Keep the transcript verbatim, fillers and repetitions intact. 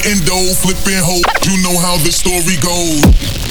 getting dough, flipping hoes. You know how the story goes.